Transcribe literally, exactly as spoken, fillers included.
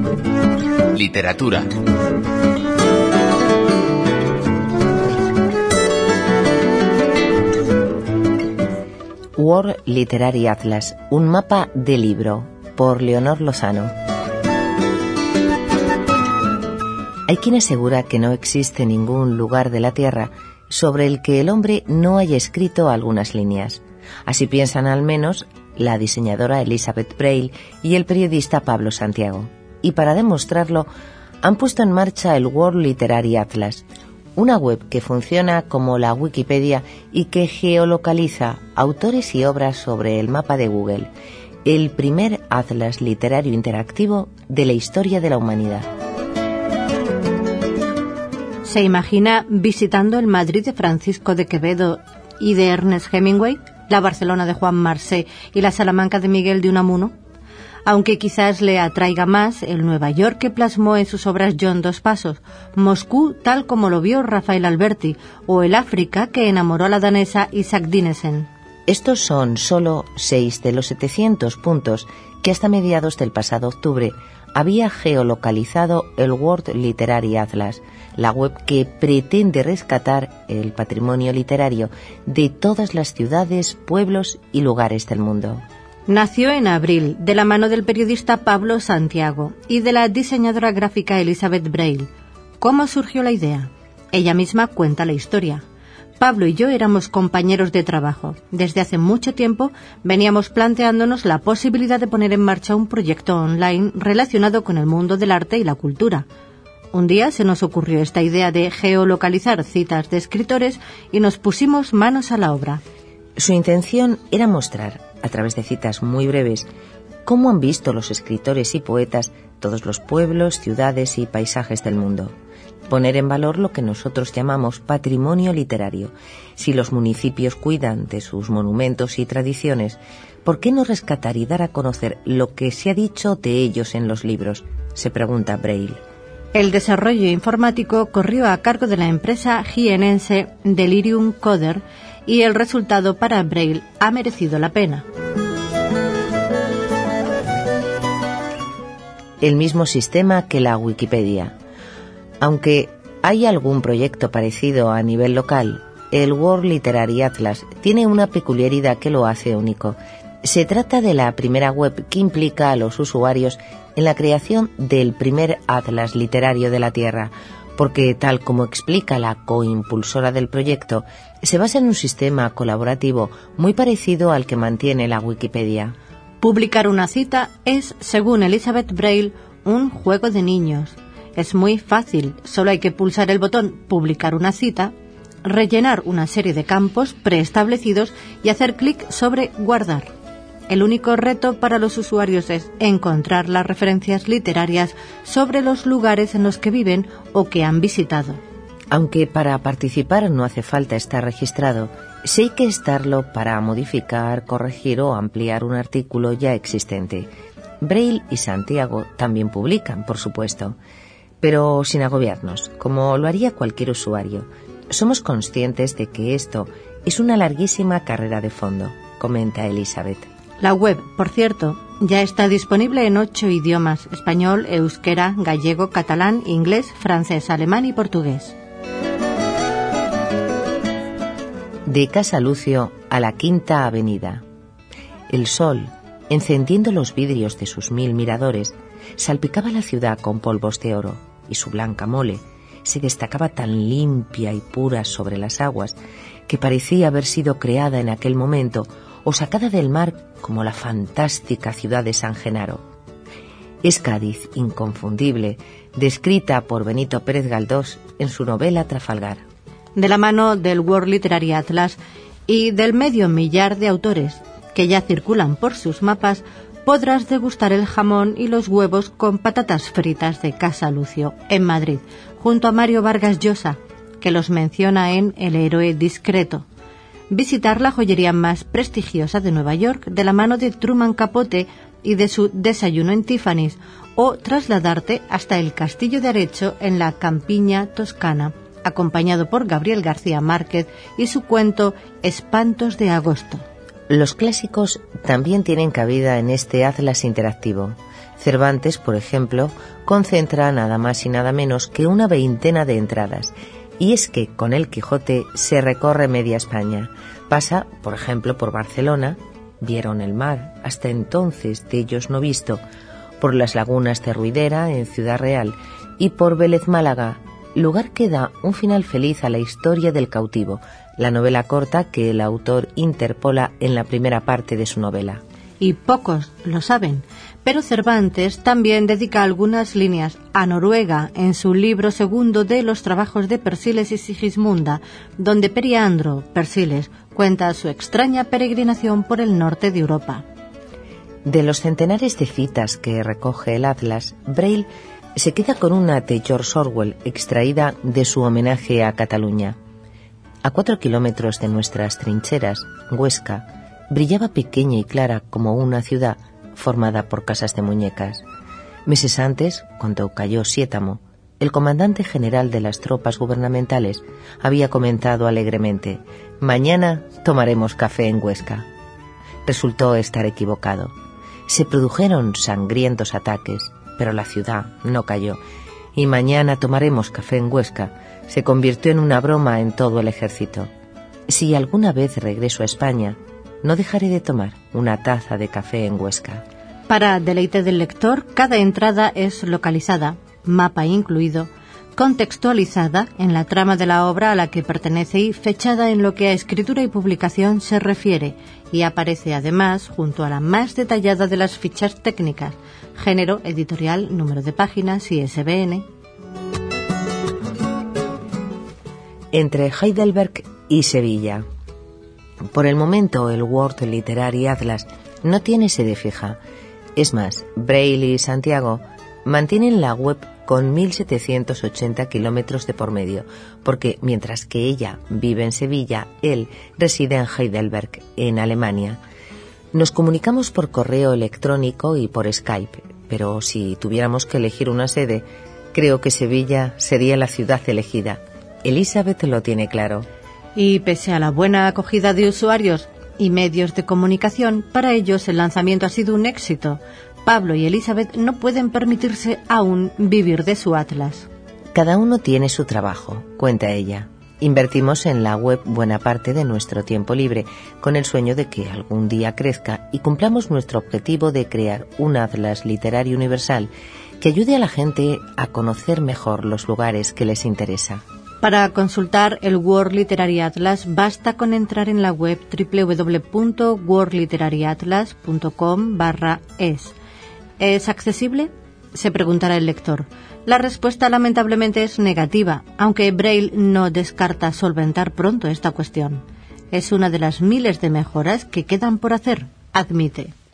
Literatura. World Literary Atlas, un mapa de libro, por Leonor Lozano. Hay quien asegura que no existe ningún lugar de la Tierra sobre el que el hombre no haya escrito algunas líneas. Así piensan al menos la diseñadora Elizabeth Braille y el periodista Pablo Santiago. Y para demostrarlo, han puesto en marcha el World Literary Atlas, una web que funciona como la Wikipedia y que geolocaliza autores y obras sobre el mapa de Google, el primer atlas literario interactivo de la historia de la humanidad. ¿Se imagina visitando el Madrid de Francisco de Quevedo y de Ernest Hemingway, la Barcelona de Juan Marsé y la Salamanca de Miguel de Unamuno? Aunque quizás le atraiga más el Nueva York que plasmó en sus obras John Dos Passos, Moscú tal como lo vio Rafael Alberti, o el África que enamoró a la danesa Isaac Dinesen. Estos son solo seis de los setecientos puntos que hasta mediados del pasado octubre había geolocalizado el World Literary Atlas, la web que pretende rescatar el patrimonio literario de todas las ciudades, pueblos y lugares del mundo. Nació en abril, de la mano del periodista Pablo Santiago y de la diseñadora gráfica Elizabeth Braille. ¿Cómo surgió la idea? Ella misma cuenta la historia. Pablo y yo éramos compañeros de trabajo. Desde hace mucho tiempo veníamos planteándonos la posibilidad de poner en marcha un proyecto online relacionado con el mundo del arte y la cultura. Un día se nos ocurrió esta idea de geolocalizar citas de escritores y nos pusimos manos a la obra. Su intención era mostrar, a través de citas muy breves, cómo han visto los escritores y poetas todos los pueblos, ciudades y paisajes del mundo. Poner en valor lo que nosotros llamamos patrimonio literario. Si los municipios cuidan de sus monumentos y tradiciones, ¿por qué no rescatar y dar a conocer lo que se ha dicho de ellos en los libros?, se pregunta Braille. El desarrollo informático corrió a cargo de la empresa jienense Delirium Coder y el resultado para Braille ha merecido la pena. El mismo sistema que la Wikipedia. Aunque hay algún proyecto parecido a nivel local, el World Literary Atlas tiene una peculiaridad que lo hace único. Se trata de la primera web que implica a los usuarios en la creación del primer atlas literario de la Tierra, porque, tal como explica la coimpulsora del proyecto, se basa en un sistema colaborativo muy parecido al que mantiene la Wikipedia. Publicar una cita es, según Elizabeth Braille, un juego de niños. Es muy fácil, solo hay que pulsar el botón «Publicar una cita», rellenar una serie de campos preestablecidos y hacer clic sobre «Guardar». El único reto para los usuarios es encontrar las referencias literarias sobre los lugares en los que viven o que han visitado. Aunque para participar no hace falta estar registrado, sí hay que estarlo para modificar, corregir o ampliar un artículo ya existente. Braille y Santiago también publican, por supuesto, pero sin agobiarnos, como lo haría cualquier usuario. Somos conscientes de que esto es una larguísima carrera de fondo, comenta Elizabeth. La web, por cierto, ya está disponible en ocho idiomas: español, euskera, gallego, catalán, inglés, francés, alemán y portugués. De Casa Lucio a la Quinta Avenida. El sol, encendiendo los vidrios de sus mil miradores, salpicaba la ciudad con polvos de oro, y su blanca mole se destacaba tan limpia y pura sobre las aguas que parecía haber sido creada en aquel momento o sacada del mar como la fantástica ciudad de San Genaro. Es Cádiz inconfundible, descrita por Benito Pérez Galdós en su novela Trafalgar. De la mano del World Literary Atlas y del medio millar de autores que ya circulan por sus mapas, podrás degustar el jamón y los huevos con patatas fritas de Casa Lucio, en Madrid, junto a Mario Vargas Llosa, que los menciona en El héroe discreto. Visitar la joyería más prestigiosa de Nueva York de la mano de Truman Capote y de su desayuno en Tiffany's, o trasladarte hasta el Castillo de Arezzo en la campiña toscana, acompañado por Gabriel García Márquez y su cuento Espantos de agosto. Los clásicos también tienen cabida en este atlas interactivo. Cervantes, por ejemplo, concentra nada más y nada menos que una veintena de entradas. Y es que con el Quijote se recorre media España. Pasa, por ejemplo, por Barcelona, vieron el mar, hasta entonces de ellos no visto, por las lagunas de Ruidera, en Ciudad Real, y por Vélez Málaga, lugar que da un final feliz a la historia del cautivo, la novela corta que el autor interpola en la primera parte de su novela. Y pocos lo saben, pero Cervantes también dedica algunas líneas a Noruega en su libro segundo de los trabajos de Persiles y Sigismunda, donde Periandro, Persiles, cuenta su extraña peregrinación por el norte de Europa. De los centenares de citas que recoge el Atlas, Braille se queda con una de George Orwell extraída de su homenaje a Cataluña. A cuatro kilómetros de nuestras trincheras, Huesca brillaba pequeña y clara como una ciudad formada por casas de muñecas. Meses antes, cuando cayó Siétamo, el comandante general de las tropas gubernamentales había comentado alegremente: «Mañana tomaremos café en Huesca». Resultó estar equivocado. Se produjeron sangrientos ataques, pero la ciudad no cayó, y «mañana tomaremos café en Huesca» se convirtió en una broma en todo el ejército. Si alguna vez regreso a España, no dejaré de tomar una taza de café en Huesca. Para deleite del lector, cada entrada es localizada, mapa incluido, contextualizada en la trama de la obra a la que pertenece y fechada en lo que a escritura y publicación se refiere, y aparece además junto a la más detallada de las fichas técnicas, género, editorial, número de páginas, I S B N. Entre Heidelberg y Sevilla. Por el momento, el World Literary Atlas no tiene sede fija. Es más, Braille y Santiago mantienen la web con mil setecientos ochenta kilómetros de por medio, porque mientras que ella vive en Sevilla, él reside en Heidelberg, en Alemania. Nos comunicamos por correo electrónico y por Skype, pero si tuviéramos que elegir una sede, creo que Sevilla sería la ciudad elegida. Elizabeth lo tiene claro. Y pese a la buena acogida de usuarios y medios de comunicación, para ellos el lanzamiento ha sido un éxito. Pablo y Elizabeth no pueden permitirse aún vivir de su Atlas. Cada uno tiene su trabajo, cuenta ella. Invertimos en la web buena parte de nuestro tiempo libre, con el sueño de que algún día crezca y cumplamos nuestro objetivo de crear un Atlas literario universal que ayude a la gente a conocer mejor los lugares que les interesa. Para consultar el World Literary Atlas basta con entrar en la web doble u doble u doble u punto world literary atlas punto com barra es. ¿Es accesible?, se preguntará el lector. La respuesta lamentablemente es negativa, aunque Braille no descarta solventar pronto esta cuestión. Es una de las miles de mejoras que quedan por hacer, admite.